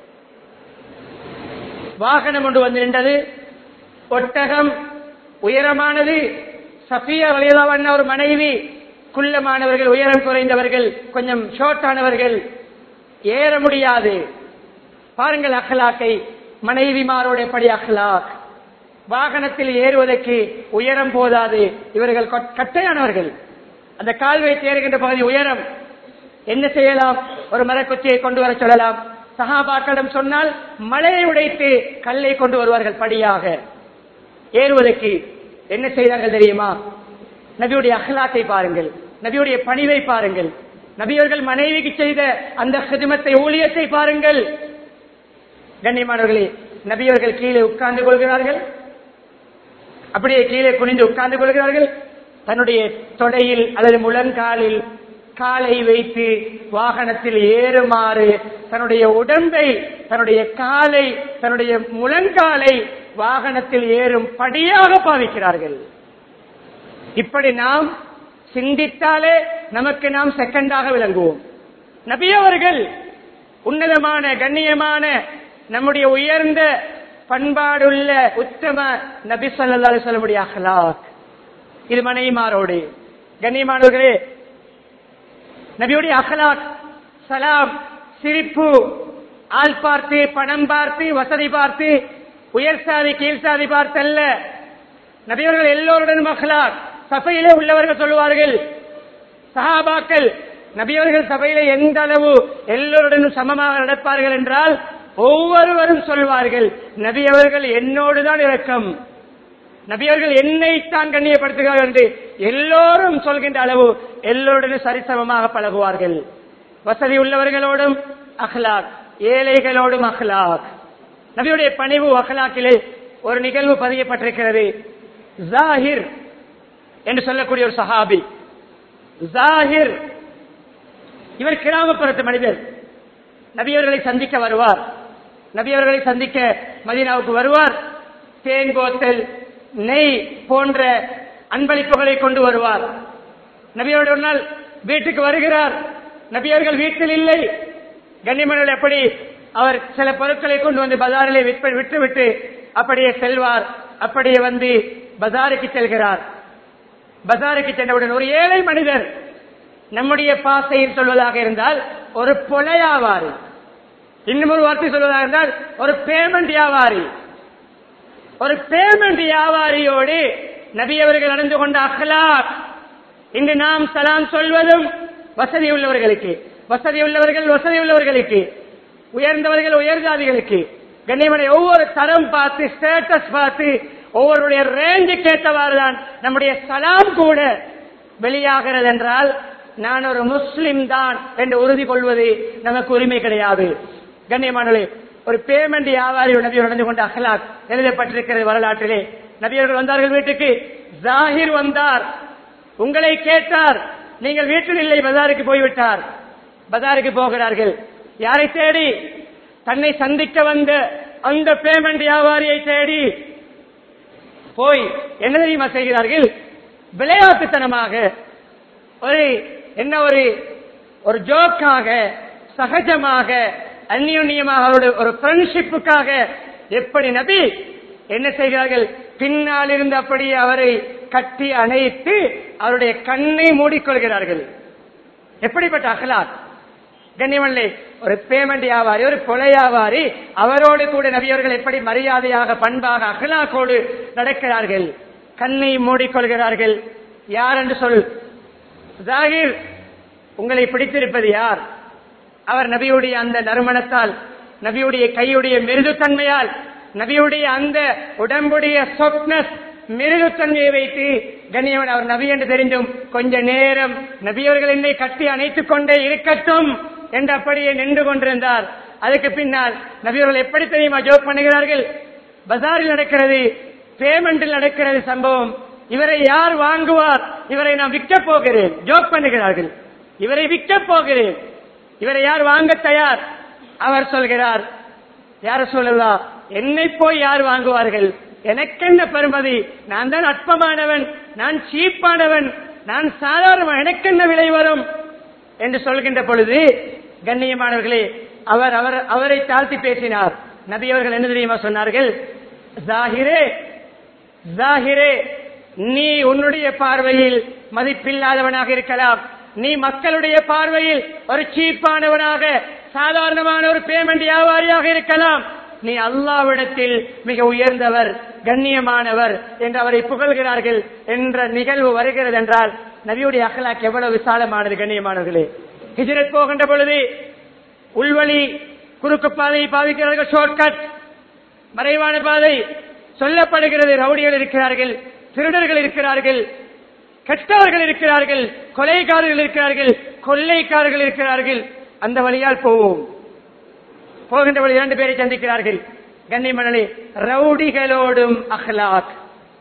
வாகனம் ஒன்று வந்து நின்றது, ஒட்டகம், உயரமானது. சஃபியா ரலியல்லாஹு அன்ஹா ஒரு மனைவி, குள்ளமானவர்கள், உயரம் குறைந்தவர்கள், கொஞ்சம் ஷார்ட்டானவர்கள், ஏற முடியாது. பாருங்கள் அஹ்லாக்கை, மனைவிமாரோட எப்படி அஹ்லாக். வாகனத்தில் ஏறுவதற்கு உயரம் போதாது, இவர்கள் கட்டையானவர்கள், அந்த கால் வைத்து ஏறுகின்ற பகுதி உயரம். என்ன செய்யலாம்? ஒரு மரக்குச்சியை கொண்டு வர சொல்லலாம். சஹாபாக்களிடம் சொன்னால் மலையை உடைத்து கல்லை கொண்டு வருவார்கள் படியாக ஏறுவதற்கு. என்ன செய்தார்கள் தெரியுமா? நபியுடைய அஹ்லாக்கை பாருங்கள், நபியுடைய பணிவை பாருங்கள், நபியவர்கள் மனைவிக்கு செய்த அந்த ஹிதமத்தை, ஊழியத்தை பாருங்கள். கண்ணியமானவர்களே, நபியவர்கள் கீழே உட்கார்ந்து கொள்கிறார்கள், அப்படியே கீழே குனிந்து உட்கார்ந்து கொள்கிறார்கள். தன்னுடைய தொடையில் அல்லது முழங்காலில் காலை வைத்து வாகனத்தில் ஏறுமாறு தன்னுடைய உடம்பை, தன்னுடைய காலை, தன்னுடைய முழங்காலை வாகனத்தில் ஏறும் படியாக பாவிக்கிறார்கள். இப்படி நாம் சிந்தித்தாலே நமக்கு நாம் செகண்டாக விளங்குவோம். நபி அவர்கள் உன்னதமான, கண்ணியமான, நம்முடைய உயர்ந்த பண்பாடுள்ள உத்தம நபி ஸல்லல்லாஹு அலைஹி வஸல்லம் உடைய அஹ்லாக். இது மனைவிமாரோடு. கண்ணியமானவர்களே, நபியுடைய அஹ்லாக், சலாம், சிரிப்பு, ஆள் பார்த்து, பணம் பார்த்து, வசதி பார்த்து, உயர் சாதி கீழ் சாதி பார்த்தல்ல. நபியவர்கள் எல்லோருடனும் அஹ்லாக். சபையிலே உள்ளவர்கள் சொல்லுவார்கள், சஹாபாக்கள் நபி அவர்கள் சபையில எந்த அளவு எல்லோருடனும் சமமாக நடப்பார்கள் என்றால் ஒவ்வொருவரும் சொல்வார்கள், நபி அவர்கள் என்னோடுதான் இரக்கம், நபி அவர்கள் என்னைத்தான் கண்ணியப்படுத்துகிறார்கள் என்று எல்லோரும் சொல்கின்ற அளவு எல்லோருடனும் சரிசமமாக பழகுவார்கள். வசதி உள்ளவர்களோடும் அஹ்லாக், ஏழைகளோடும் அஹ்லாக். நபியுடைய பணிவு அஹ்லாக்கிலே ஒரு நிகழ்வு பதியப்பட்டிருக்கிறது. ஜாஹிர் என்று சொல்லக்கூடிய ஒரு சஹாபி, ஜாஹிர் இவர் கிராமப்புறத்து மனிதர். நபியவர்களை சந்திக்க வருவார். நபியவர்களை சந்திக்க மதீனாவுக்கு வருவார். தேன் போத்தல், நெய் போன்ற அன்பளிப்புகளை கொண்டு வருவார். நபியோடு ஒரு நாள் வீட்டுக்கு வருகிறார். நபியவர்கள் வீட்டில் இல்லை. கண்ணியமன்கள் எப்படி அவர் சில பொருட்களை கொண்டு வந்து பஜாரிலே விட்டுவிட்டு அப்படியே செல்வார். அப்படியே வந்து பஜாருக்கு செல்கிறார். பஜாருக்கு சென்றவுடன் ஒரு ஏழை மனிதர், நம்முடைய பாசையில் சொல்வதாக இருந்தால் ஒரு பொலையாவாரி, இன்னும் ஒரு வார்த்தை சொல்வதாக இருந்தால் ஒரு பேமெண்ட் வியாபாரி. ஒரு பேமெண்ட் வியாபாரியோடு நபி அவர்கள் நடந்து கொண்ட அஹ்லாக். இன்று நாம் சலாம் சொல்வதும் வசதி உள்ளவர்களுக்கு, வசதி உள்ளவர்களுக்கு, உயர்ந்தவர்கள் உயர்ஜாதிகளுக்கு, கண்ணியமனை ஒவ்வொரு தரம் பார்த்து, ஸ்டேட்டஸ் பார்த்து, ஒவ்வொருடைய ரேஞ்சு கேட்டவாறுதான் நம்முடைய சலாம் கூட வெளியாகிறது என்றால் நான் ஒரு முஸ்லிம் தான் என்று உறுதி கொள்வது நமக்கு உரிமை கிடையாது. கண்ணியமானே, ஒரு பேமெண்ட் வியாபாரி நபி நடந்து கொண்ட அஹ்லாக் எழுதப்பட்டிருக்கிறது வரலாற்றிலே. நபியர்கள் வந்தார்கள் வீட்டுக்கு. ஜாஹிர் வந்தார், உங்களை கேட்டார். நீங்கள் வீட்டில் இல்லை, பஜாருக்கு போய்விட்டார். பஜாருக்கு போகிறார்கள். யாரை தேடி? தன்னை சந்திக்க வந்த அந்த பேமெண்ட் வியாபாரியை தேடி போய் என்ன தெரியுமா செய்கிறார்கள்? விளையாட்டுத்தனமாக ஒரு ஜோக்காக, சகஜமாக, அந்நியுன்யமாக, ஒரு ஃப்ரெண்ட்ஷிப்புக்காக எப்படி நபி என்ன செய்கிறார்கள்? பின்னால் இருந்து அப்படியே அவரை கட்டி அணைத்து அவருடைய கண்ணை மூடிக்கொள்கிறார்கள். எப்படிப்பட்ட அஹ்லாக்! கண்ணியமல்லே, ஒரு பேமெண்ட் வியாபாரி, ஒரு கொலை வியாபாரி, அவரோடு கூட நபியவர்கள் எப்படி மரியாதையாக, பண்பாக, அஹ்லாக்கோடு நடக்கிறார்கள். கண்ணை மூடிக்கொள்கிறார்கள். யார் என்று சொல். ஜாகிர், உங்களை பிடித்திருப்பது யார்? அவர் நபியுடைய அந்த நறுமணத்தால், நபியுடைய கையுடைய மிருதுத்தன்மையால், நபியுடைய அந்த உடம்புடைய சொப்னஸ், மிருதுத்தன்மையை வைத்து கண்ணியவன் அவர் நபி என்று தெரிந்தும் கொஞ்ச நேரம் நபியவர்கள் என்னை கட்டி அணைத்துக் கொண்டே இருக்கட்டும் என்று அப்படியே நின்று கொண்டிருந்தார். அதுக்கு பின்னால் நபியவர்கள் எப்படி தெரியுமா ஜோக் பண்ணுகிறார்கள்? பஜாரில் நடக்கிறது, பேமெண்டில் நடக்கிறது சம்பவம். இவரை யார் வாங்குவார்? இவரை நான் விற்க போகிறேன். ஜோக் பண்ணுகிறார்கள், இவரை விற்க போகிறேன், இவரை யார் வாங்க தயார்? அவர் சொல்கிறார், யார சொல்லலாம், என்னை போய் யார் வாங்குவார்கள்? எனக்கென்ன பெருமதி? நான் தான் அற்பமானவன், நான் சீப்பானவன், நான் சாதாரண, எனக்கென்ன விலை வரும் என்று சொல்கின்ற பொழுது கண்ணியமானவர்களே, அவரை தாழ்த்தி பேசினார். நபி அவர்கள் என்ன தெரியுமா சொன்னார்கள்? ஜாஹிரே, ஜாஹிரே, நீ உன்னுடைய பார்வையில் மதிப்பில்லாதவனாக இருக்கலாம், நீ மக்களுடைய பார்வையில் ஒரு சீப்பானவனாக, சாதாரணமான ஒரு பேமெண்ட் வியாபாரியாக இருக்கலாம், நீ அல்லாஹ்விடத்தில் மிக உயர்ந்தவர், கண்ணியமானவர் என்று அவரை புகழ்கிறார்கள் என்ற நிகழ்வு வருகிறது என்றால் நபியுடைய அஹ்லாக் எவ்வளவு விசாலமானது. கண்ணியமானவர்களே, ஹிஜ்ரத் போகின்ற பொழுது உள்வழி குறுக்கு பாதையை பாவிக்கிறார்கள், ஷார்ட்கட், மறைவான பாதை சொல்லப்படுகிறது. ரவுடிகள் இருக்கிறார்கள், திருடர்கள் இருக்கிறார்கள், கெட்டவர்கள் இருக்கிறார்கள், கொலைக்காரர்கள் இருக்கிறார்கள், கொள்ளைக்காரர்கள் இருக்கிறார்கள். அந்த வழியால் போவோம். போகின்ற வழி 2 பேரை சந்திக்கிறார்கள். கண்ணியமனே, ரவுடிகளோடும் அஹ்லாக்.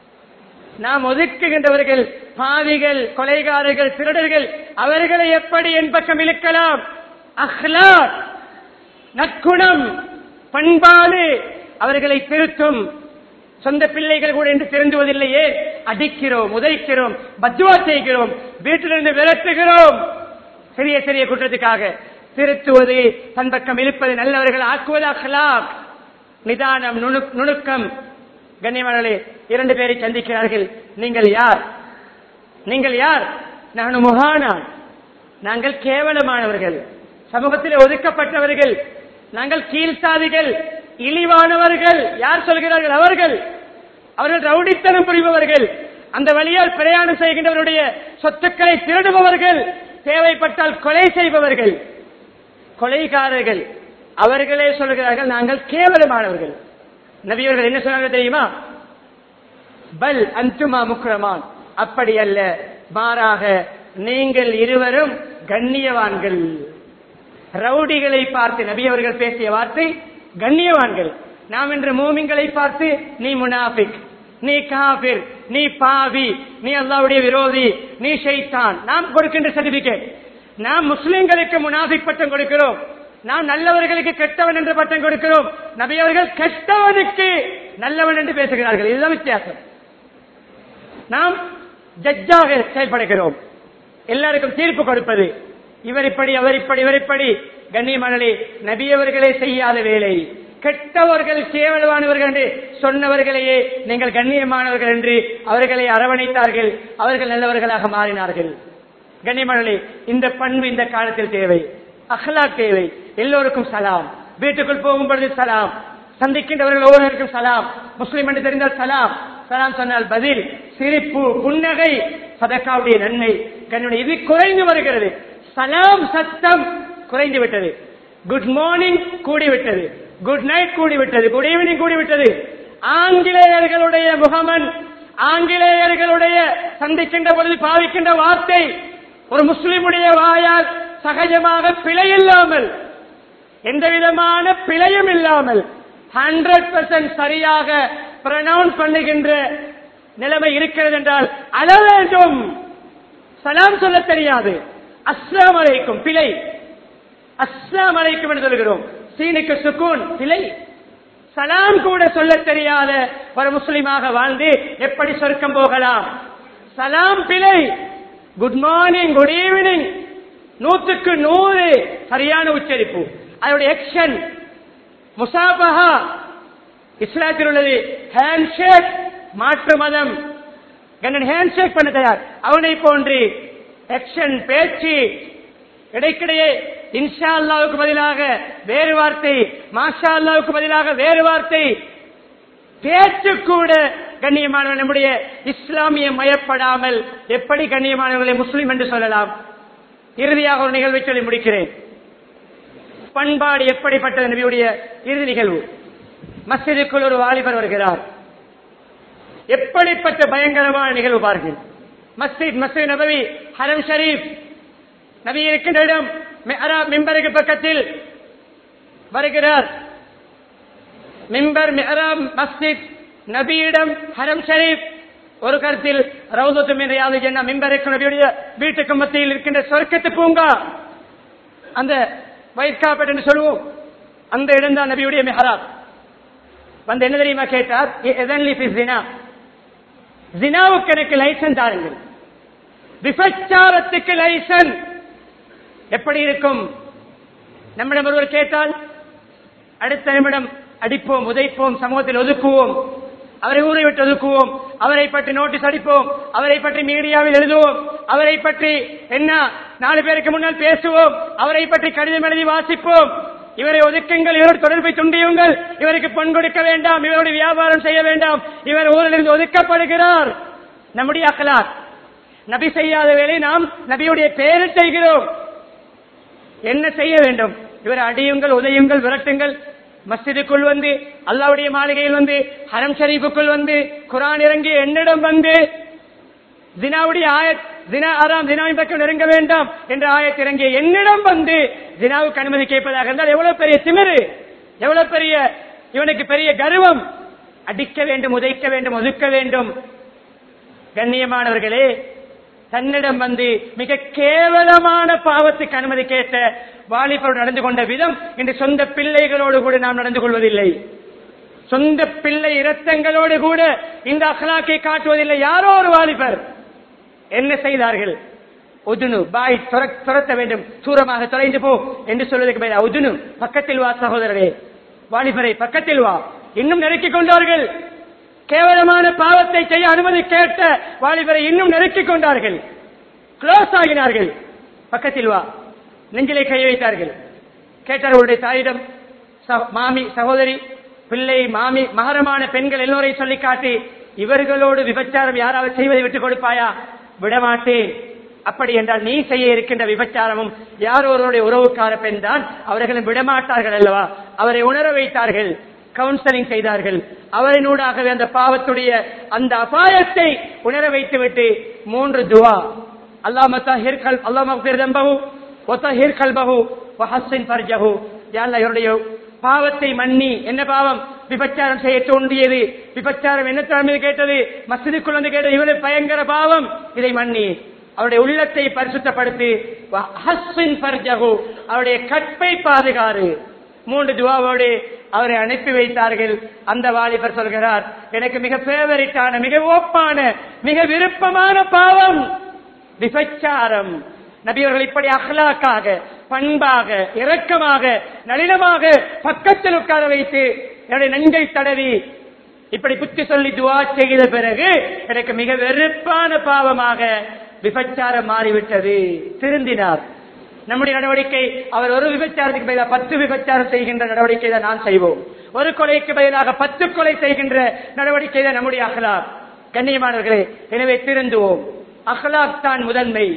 நாம் ஒதுக்குகின்றவர்கள் பாவிகள், கொலைகாரர்கள், திருடர்கள், அவர்களை எப்படி என் பக்கம் இழுக்கலாம்? அஹ்லாக், நற்குணம், பண்பாடு அவர்களை திருத்தும். சொந்த பிள்ளைகள் கூட என்று திருந்துவதில்லையே, அடிக்கிறோம், உதைக்கிறோம், பத்வா செய்கிறோம், வீட்டிலிருந்து விரட்டுகிறோம். சிறிய சிறிய குற்றத்துக்காக திருத்துவது, தன் பக்கம் இழுப்பது, நல்லவர்கள் ஆக்குவது அஹ்லாக், நிதானம், நுணுக்கம். கண்ணியமானவர்களே, 2 பேரை சந்திக்கிறார்கள். நீங்கள் யார்? நீங்கள் யார்? நான் முஹானா, நாங்கள் கேவலமானவர்கள், சமூகத்தில் ஒதுக்கப்பட்டவர்கள், நாங்கள் கீழ்சாதிகள், இழிவானவர்கள். யார் சொல்கிறார்கள்? அவர்கள் ரவுடித்தனம் புரிபவர்கள், அந்த வழியால் பிரயாணம் செய்கின்றவருடைய சொத்துக்களை திருடுபவர்கள், தேவைப்பட்டால் கொலை செய்பவர்கள், கொலைகாரர்கள், அவர்களே சொல்கிறார்கள் நாங்கள் கேவலமானவர்கள். நபியவர்கள் என்ன சொன்னாங்க தெரியுமா? பல் அன்துமா முக்ரமான், அப்படி அல்ல, மாறாக நீங்கள் இருவரும் கண்ணியவான்கள். ரவுடிகளை பார்த்து நபியவர்கள் பேசிய வார்த்தை கண்ணியவான்கள். நாம் இன்று மூமின்களை பார்த்து நீ முனாஃபிக், நீ காபிர், நீ பாவி, நீ அல்லாஹ்வுடைய விரோதி, நீ ஷைத்தான், நாம் கொடுக்கின்ற சர்டிபிகேட். நாம் முஸ்லிம்களுக்கு முனாஃபிக் பட்டம் கொடுக்கிறோம், நாம் நல்லவர்களுக்கு கெட்டவன் என்ற பட்டம் கொடுக்கிறோம். நபியவர்கள் கெட்டவனுக்கு நல்லவன் என்று பேசுகிறார்கள். இதுதான் வித்தியாசம். நாம் ஜட்ஜாக செயல்படுகிறோம், எல்லாருக்கும் தீர்ப்பு கொடுப்பது, இவர் இப்படி அவர் இப்படி இவர் இப்படி. கண்ணியமானே, நபியவர்களே செய்யாத வேலை. கெட்டவர்கள் கேவலமானவர்கள் என்று சொன்னவர்களையே நீங்கள் கண்ணியமானவர்கள் என்று அவர்களை அரவணைத்தார்கள், அவர்கள் நல்லவர்களாக மாறினார்கள். கண்ணியமானே, இந்த பண்பு இந்த காலத்தில் தேவை, அஹ்லாக் தேவை. எல்லோருக்கும் சலாம், வீட்டுக்குள் போகும் பொழுது சலாம், சந்திக்கின்றவர்கள் ஒவ்வொருவருக்கும் சலாம், முஸ்லிம் என்று தெரிந்தால் சலாம், சலாம் சொன்னால் பதில், சிரிப்பு, புன்னகை, சதகாவுடைய நன்மை. கண்ணியமானே, இது குறைந்து வருகிறது. சலாம் சத்தம் குறைந்து விட்டது. குட் மார்னிங் கூடிவிட்டது, குட் நைட் கூடிவிட்டது, குட் ஈவினிங் கூடிவிட்டது. ஆங்கிலேயர்களுடைய முகமன், ஆங்கிலேயர்களுடைய சந்திக்கின்ற பொழுது பாவிக்கின்ற வார்த்தை ஒரு முஸ்லிமுடைய வாயால் சகஜமாக பிழை இல்லாமல், எந்த விதமான பிழையும் இல்லாமல் 100% சரியாக ப்ரொனவுன்ஸ் பண்ணுகின்ற நிலைமை இருக்கிறது என்றால் அழ வேண்டும். சலாம் சொல்ல தெரியாது, அஸ்ஸலாமு அலைக்கும் பிழை, அஸ்ஸலாமு அலைக்கும் என்று சொல்கிறோம். சீனுக்கு சுக்கூன் பிழை. சலாம் கூட சொல்ல தெரியாத ஒரு முஸ்லிமாக வாழ்ந்து எப்படி சொர்க்கம் போகலாம்? சலாம் பிழை. குட் மார்னிங், குட் ஈவினிங் 100க்கு 100 சரியான உச்சரிப்பு. அதனுடைய ஆக்ஷன் முசாபஹா இஸ்லாத்தில் உள்ளது. ஹேண்ட் ஷேக் மாற்று மதம், ஹேண்ட் ஷேக் பண்ண தயார். அவனை போன்று ஆக்ஷன், பேச்சு, இடைக்கிடையே இன்ஷா அல்லாவுக்கு பதிலாக வேறு வார்த்தை, மாஷா அல்லாவுக்கு பதிலாக வேறு வார்த்தை, பேச்சு கூட கண்ணியமானவர்கள் நம்முடைய இஸ்லாமிய மயப்படாமல் எப்படி கண்ணியமானவர்களை முஸ்லிம் என்று சொல்லலாம்? இறுதியாக ஒரு நிகழ்வை சொல்லி முடிக்கிறேன். பண்பாடு எப்படிப்பட்டது? நபியுடைய இறுதி நிகழ்வு. மஸ்ஜிதுக்குள் ஒரு வாலிபர் வருகிறார். எப்படிப்பட்ட பயங்கரமான நிகழ்வு பாருங்கள். மஸ்ஜித் நபவி, ஹரம் ஷரீப், நபி இருக்கின்ற இடம், மிம்பருக்கு பக்கத்தில் வருகிறார். மிம்பர், மிஹ்ராப், மஸ்ஜித், நபியிடம், ஹரம் ஷரீப். ஒரு கருத்தில் ரவுதத்து மின் ரியாதில் ஜன்னah, மிம்பருக்கு நபியுடைய வீட்டுக்கு மத்தியில் இருக்கின்ற சொர்க்கத்து பூங்கா, அந்த ஒயிட் கார்பெட் என்று சொல்லுவோம், அந்த இடம் தான் நபியுடைய மிஹ்ராப். வந்து என்ன தெரியுமா கேட்டார்? ஜினாவுக்கு எனக்கு லைசன்ஸ் தாருங்கள், விபச்சாரத்துக்கு லைசன்ஸ். எப்படி இருக்கும்? நம்மிடம் ஒருவர் கேட்டால் அடுத்த நிமிடம் அடிப்போம், உதைப்போம், சமூகத்தில் ஒதுக்குவோம், அவரை ஊரை விட்டு ஒதுக்குவோம், அவரை பற்றி நோட்டீஸ் அடிப்போம், அவரை பற்றி மீடியாவில் எழுதுவோம், அவரை பற்றி என்ன 4 பேருக்கு முன்னால் பேசுவோம், அவரை பற்றி கடிதம் எழுதி வாசிப்போம். இவரை ஒதுக்குங்கள், இவரோட தொடர்பை துண்டியுங்கள், இவருக்கு பொன் கொடுக்க வேண்டாம், இவருடைய வியாபாரம் செய்ய வேண்டாம், இவர் ஊரிலிருந்து ஒதுக்கப்படுகிறார். நம்முடைய அக்லாக். நபி செய்யாத வேலை நாம் நபியுடைய பெயரில் செய்கிறோம். என்ன செய்ய வேண்டும்? இவர் அடியுங்கள், உதயுங்கள், விரட்டுங்கள். மஸ்ஜிதுக்குள் வந்து, அல்லாஹ்வுடைய மாளிகையில் வந்து, ஹரம் ஷரீஃபுக்குள் வந்து, குர்ஆன் இறங்கி என்னிடம் வந்து ஜினாவுடைய ஆயத், ஜினா ஆராம், ஜினாவின் பக்கம் நெருங்க வேண்டாம் என்ற ஆயத் இறங்கிய என்னிடம் வந்து ஜினாவுக்கு அனுமதி கேட்பதாக இருந்தால் எவ்வளவு பெரிய திமிரு, எவ்வளவு பெரிய இவனுக்கு பெரிய கர்வம். அடிக்க வேண்டும், உதைக்க வேண்டும், ஒதுக்க வேண்டும். கண்ணியமானவர்களே, தன்னிடம் வந்து மிக கேவலமான பாவத்துக்கு அனுமதி கேட்ட வாலிபரோடு நடந்து கொண்ட விதம் இன்று சொந்த பிள்ளைகளோடு கூட நாம் நடந்து கொள்வதில்லை. சொந்த பிள்ளை இரத்தங்களோடு கூட இந்த அக்லாக்கை காட்டுவதில்லை. யாரோ ஒரு வாலிபர் என்ன செய்தார்கள்? உதுனு பாய், துரத்த வேண்டும், தூரமாக தொலைந்து போ என்று சொல்வதற்கு பதிலாக உதுனு, பக்கத்தில் வா சகோதரரே, வாலிபரை பக்கத்தில் வா, இன்னும் நெருக்கிக் கொண்டார்கள். கேவலமான பாவத்தை செய்ய அனுமதி கேட்ட வாலிபரை இன்னும் நெருக்கிக் கொண்டார்கள், க்ளோஸ் ஆகினார்கள். பக்கத்தில் வா, நெஞ்சிலே கை வைத்தார்கள். கேட்டார்களுடைய தாயிடம், மாமி, சகோதரி, பிள்ளை, மாமி, மகரமான பெண்கள் எல்லோரையும் சொல்லி காட்டி, இவர்களோடு விபச்சாரம் யாராவது செய்வதை விட்டுக் கொடுப்பாயா? விடமாட்டேன். அப்படி என்றால் நீ செய்ய இருக்கின்ற விபச்சாரமும் யார் ஒருவருடைய உறவுக்கார பெண் தான், அவர்களும் விடமாட்டார்கள் அல்லவா? அவரை உணர வைத்தார்கள், கவுன்சிலிங் செய்தார்கள். அவரினூடாகவே அந்த பாவத்துடைய அந்த அபாயத்தை உணர வைத்துவிட்டு 3 துவா, அல்லாஹ் தஹிர் கல் அல்லாஹ் மக்ஃபிர் தம்பஹு வ தஹிர் கல்பஹு வ ஹஸ்ஸின் ஃபர்ஜஹு. யா அல்லாஹ் இவருடைய பாவத்தை மன்னி. என்ன பாவம்? விபச்சாரம் செய்ய தோன்றியது. விபச்சாரம் என்ன தலைமையில் கேட்டது? மஸ்ஜிதுக்குள் வந்து கேட்டது. இவருடைய பயங்கர பாவம், இதை மன்னி. அவருடைய உள்ளத்தை பரிசுத்தப்படுத்தி ஹஸ்ஸின் ஃபர்ஜஹு, அவருடைய கற்பை பாதுகாரு. 3 துவாவோடு அவரை அனுப்பி வைத்தார்கள். அந்த வாலிபர் சொல்கிறார், எனக்கு மிக ஃபேவரிட்டான, மிக ஓப்பான, மிக விருப்பமான பாவம் விபச்சாரம். நபியவர்கள் இப்படி அஹ்லாக்காக, பண்பாக, இரக்கமாக, நளினமாக பக்கத்தில் உட்கார வைத்து என்னுடைய நெஞ்சை தடவி இப்படி புத்தி சொல்லி துவா செய்த பிறகு எனக்கு மிக வெறுப்பான பாவமாக விபச்சாரம் மாறிவிட்டது. திருந்தினார். நம்முடைய நடவடிக்கை, அவர் ஒரு விபச்சாரத்துக்கு பதிலாக 10 விபச்சாரம் செய்கின்ற நடவடிக்கை தான் நான் செய்வோம். ஒரு கொலைக்கு பதிலாக 10 கொலை செய்கின்ற நடவடிக்கை தான் நம்முடைய அஹ்லாக். கண்ணியமானவர்களே, எனவே திருந்துவோம். அஹ்லாக் தான் முதன்மை.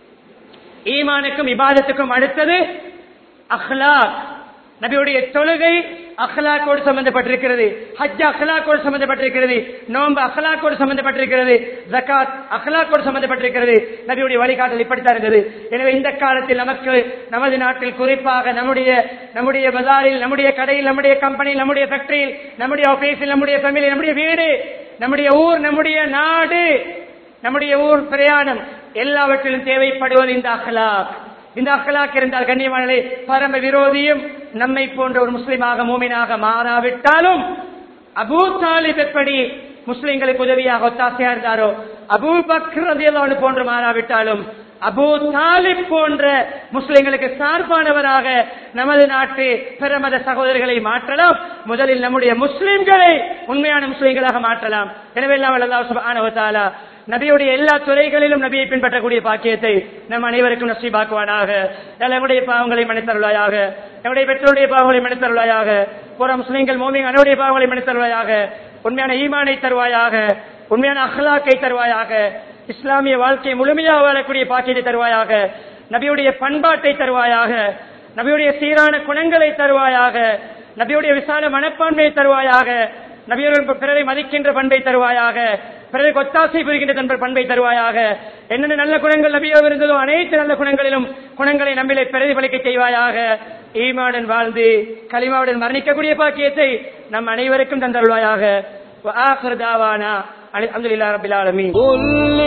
ஈமானுக்கும் இபாதத்துக்கும் அடுத்தது அஹ்லாக். நபியுடைய தொழுகை அஹ்லாக்கோடு சம்பந்தப்பட்டிருக்கிறது, ஹஜ் அஹ்லாக்கோடு சம்பந்தப்பட்டிருக்கிறது, நோன்பு அஹ்லாக்கோடு சம்பந்தப்பட்டிருக்கிறது, ஜகாத் அஹ்லாக்கோடு சம்பந்தப்பட்டிருக்கிறது. நபியுடைய வழிகாட்டல் இப்படித்தான் இருந்தது. எனவே இந்த காலத்தில் நமக்கு, நமது நாட்டில் குறிப்பாக நம்முடைய பஜாரில், நம்முடைய கடையில், நம்முடைய கம்பெனியில், நம்முடைய ஃபேக்டரியில், நம்முடைய ஆபீஸில், நம்முடைய ஃபேமிலி, நம்முடைய வீடு, நம்முடைய ஊர், நம்முடைய நாடு, நம்முடைய ஊர் பிரயாணம், எல்லாவற்றிலும் தேவைப்படுவது இந்த அஹ்லாக். இந்த அஹ்லாக் இருந்தால் கண்ணியமானே, பரம விரோதியும் நம்மை போன்ற ஒரு முஸ்லிமாக மூமினாக மாறாவிட்டாலும், அபூ தாலிப் எப்படி முஸ்லிம்களுக்கு உதவியாக ஒத்தாசையா இருந்தாரோ, அபூ பக்ர் ரலியல்லாஹு அன்ஹு போன்று மாறாவிட்டாலும் அபூ தாலிப் போன்ற முஸ்லிம்களுக்கு சார்பானவராக நமது நாட்டு பிரமத சகோதரர்களை மாற்றலாம். முதலில் நம்முடைய முஸ்லிம்களை உண்மையான முஸ்லிம்களாக மாற்றலாம். எனவே அல்லாஹ் சுப்ஹானஹு வ தஆலா நபியுடைய எல்லா துறைகளிலும் நபியை பின்பற்றக்கூடிய பாக்கியத்தை நம் அனைவருக்கும் நசீபாக்குவானாக. நம்முடைய பாவங்களை மன்னித்தருள்வாயாக, நம்முடைய பெற்றோருடைய பாவங்களை மன்னித்தருள்வாயாக, புற முஸ்லிம்கள் மோமின் அனைவருடைய பாவங்களை மன்னித்தருள்வாயாக, உண்மையான ஈமானை தருவாயாக, உண்மையான அஹ்லாக்கை தருவாயாக, இஸ்லாமிய வாழ்க்கையை முழுமையாக வாழக்கூடிய பாக்கியத்தை தருவாயாக, நபியுடைய பண்பாட்டை தருவாயாக, நபியுடைய சீரான குணங்களை தருவாயாக, நபியுடைய விசால மனப்பான்மையை தருவாயாக, நபியர்கள் பிறரை மதிக்கின்ற பண்பை தருவாயாக, பிறருக்கு ஒத்தாசை புரிகின்ற பண்பை தருவாயாக. என்னென்ன நல்ல குணங்கள் நபியோடு இருந்ததோ அனைத்து நல்ல குணங்களை நம்மிலே பிரதிபலிக்க செய்வாயாக. ஈமாவுடன் வாழ்ந்து கலிமாவுடன் மரணிக்கக்கூடிய பாக்கியத்தை நம் அனைவருக்கும் தந்தருள்வாயாக. وآخر دعوانا الحمد لله رب العالمين. قل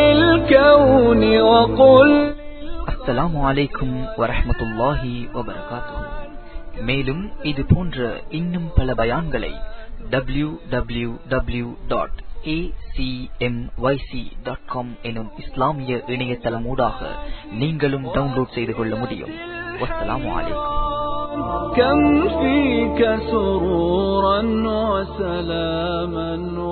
للكون وقل. அஸ்ஸலாமு அலைக்கும் வரஹ்மத்துல்லாஹி வபரகாத்துஹு. மேலும் இது போன்ற இன்னும் பல பயான்களை www.acmyc.com எனும் இஸ்லாமிய இணையதளமூடாக நீங்களும் டவுன்லோட் செய்து கொள்ள முடியும். வஸ்ஸலாமு அலைக்கும். كم فيك سرورا وسلاما